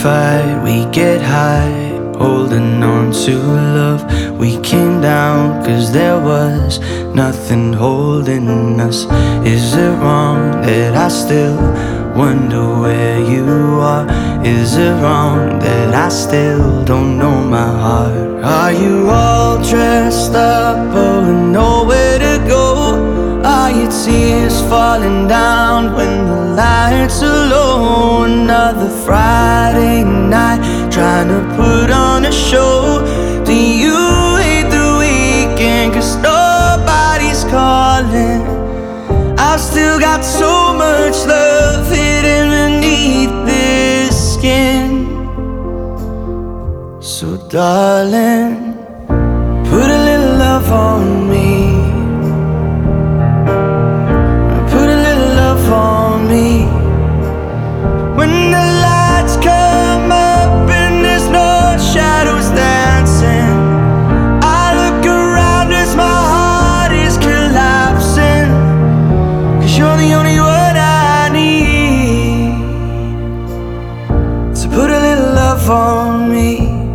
fight, we get high, holding on to love. We came down cause there was nothing holding us. Is it wrong that I still wonder where you are? Is it wrong that I still don't know my heart? Are you all dressed up but with nowhere to go? Are your tears falling down when the lights are low? Another Friday night trying to put on a show. Do you hate the weekend cause nobody's calling? I've still got so much love hidden beneath this skin. So darling, put a little love on me. Put a little love on me. When the lights come up and there's no shadows dancing, I look around as my heart is collapsing. Cause you're the only one I need. So put a little love on me.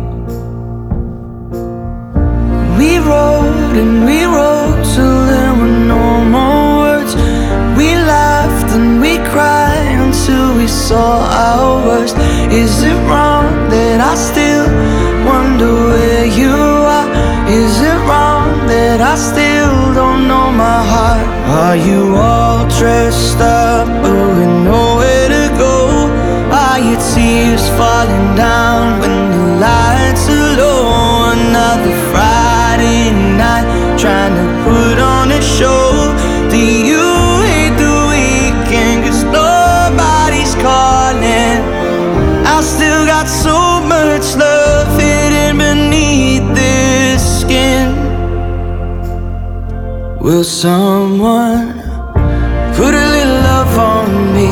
We rode and we rode till there were no more words. We laughed and we cried until we saw our worst. Is it wrong that I still wonder where you are? Is it wrong that I still don't know my heart? Are you all dressed up but with nowhere to go? Are your tears falling down when the lights are low? Another Friday night trying to put on a show. Do you hate the weekend cause nobody's calling? I still got so much love hidden beneath this skin. Will someone put a little love on me?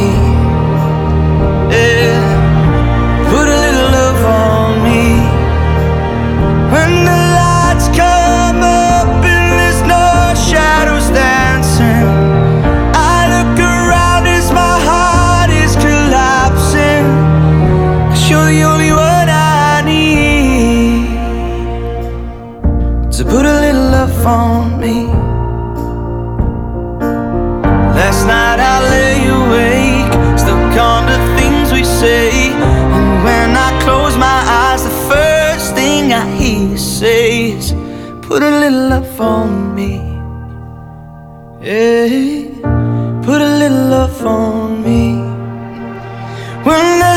Yeah, put a little love on me. When the lights come up and there's no shadows dancing, I look around as my heart is collapsing. Cause you're the only one I need. So put a little love on me. Last night I lay awake, stuck on the things we say. And when I close my eyes, the first thing I hear you say is, put a little love on me. Yeah, put a little love on me. When the